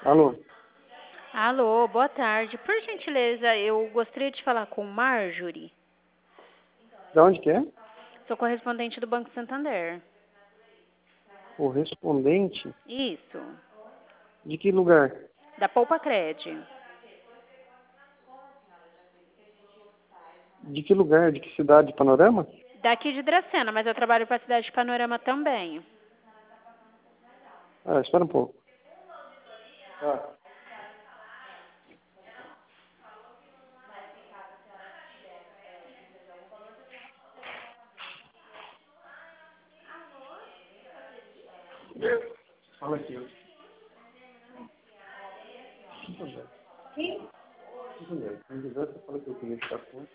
Alô? Alô, boa tarde. Por gentileza, eu gostaria de falar com Marjorie. Da onde que é? Sou correspondente do Banco Santander. Correspondente? Isso. De que lugar? Da Poupa Cred. De que lugar? De que cidade? Panorama? Daqui de Dracena, mas eu trabalho para a cidade de Panorama também. Ah, espera um pouco. Tá. Fala aqui, ó. Sim. Se quiser, você fala que eu queria ficar com.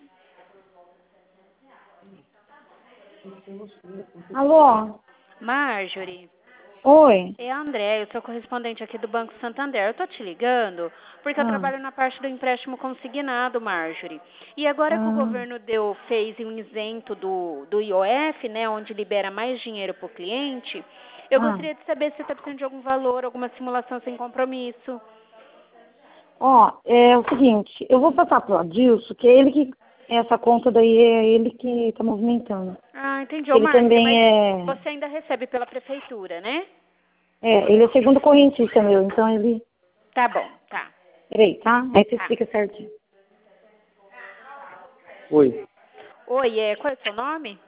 Alô? Marjorie, Oi? é a André, eu sou correspondente aqui do Banco Santander. Eu tô te ligando porque eu Ah, trabalho na parte do empréstimo consignado, Marjorie. E agora que o ah, governo fez um isento do IOF, né, onde libera mais dinheiro para o cliente, eu ah. gostaria de saber se você está precisando de algum valor, alguma simulação sem compromisso. Ó, é o seguinte, eu vou passar pro Adilson, que é ele que, essa conta daí é ele que tá movimentando. Ah, entendi. Ô, Ele Marjorie, também mas é, você ainda recebe pela prefeitura, né? ele é o segundo correntista meu, então ele, Tá bom, tá. peraí, tá? Aí você Tá. explica certinho. Oi. Oi, qual é o seu nome?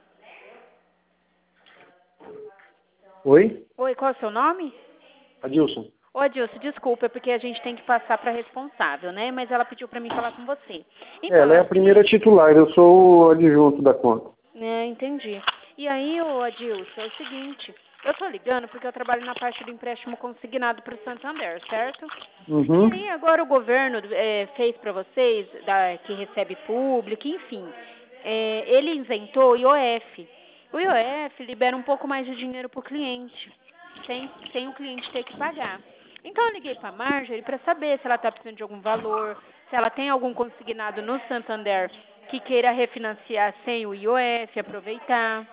Oi? Oi, qual é o seu nome? Adilson. Ô, Adilson, desculpa, é porque a gente tem que passar para responsável, né? Mas ela pediu para mim falar com você. Então, Ela é é a o primeira seguinte, titular, eu sou o adjunto da conta. entendi. E aí, ô, Adilson, é o seguinte, eu tô ligando porque eu trabalho na parte do empréstimo consignado para o Santander, certo? E Uhum. aí, agora o governo fez para vocês, que recebe público, enfim, ele isentou o IOF. O IOF libera um pouco mais de dinheiro para o cliente, sem o cliente ter que pagar. Então, eu liguei para a Marjorie para saber se ela está precisando de algum valor, se ela tem algum consignado no Santander que queira refinanciar sem o IOF, aproveitar.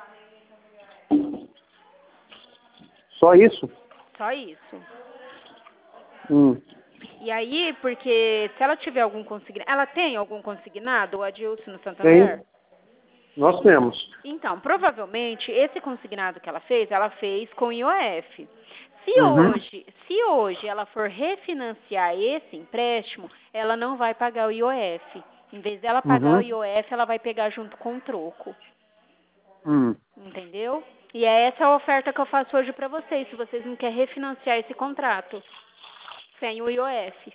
Só isso? Só isso. Hum. E aí, porque se ela tiver algum consignado... Ela tem algum consignado, o Adilson, no Santander? Tem. Nós temos. Então, provavelmente, esse consignado que ela fez com IOF. Uhum. Se hoje ela for refinanciar esse empréstimo, ela não vai pagar o IOF. Em vez dela pagar o Uhum. IOF, ela vai pegar junto com o troco. Hum. Entendeu? E é essa a oferta que eu faço hoje para vocês, se vocês não querem refinanciar esse contrato sem o IOF.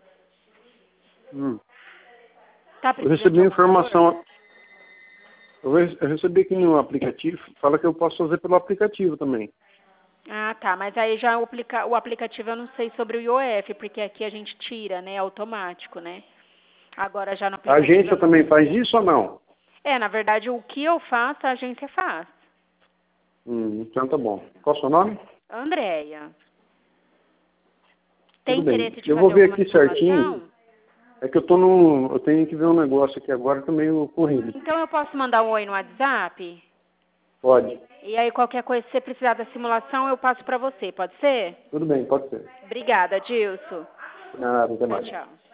Hum. Tá Eu precisando de recebi algum valor? informação. Eu recebi aqui no aplicativo, fala que eu posso fazer pelo aplicativo também. Ah, tá. Mas aí já o aplicativo eu não sei sobre o IOF, porque aqui a gente tira, né? Automático, né? Agora já no A aplicativo eu agência não também faz sei. isso ou não? Na verdade, o que eu faço, a agência faz. Então tá bom. Qual o seu nome? Andréia, tem Tudo bem. interesse de Eu vou fazer ver alguma aqui certinho. simulação? É que eu tenho que ver um negócio aqui agora também corrido. Então eu posso mandar um oi no WhatsApp? Pode. E aí qualquer coisa, se você precisar da simulação, eu passo para você, pode ser? Tudo bem, pode ser. Obrigada, Dilson. Nada, até Tchau, mais. tchau.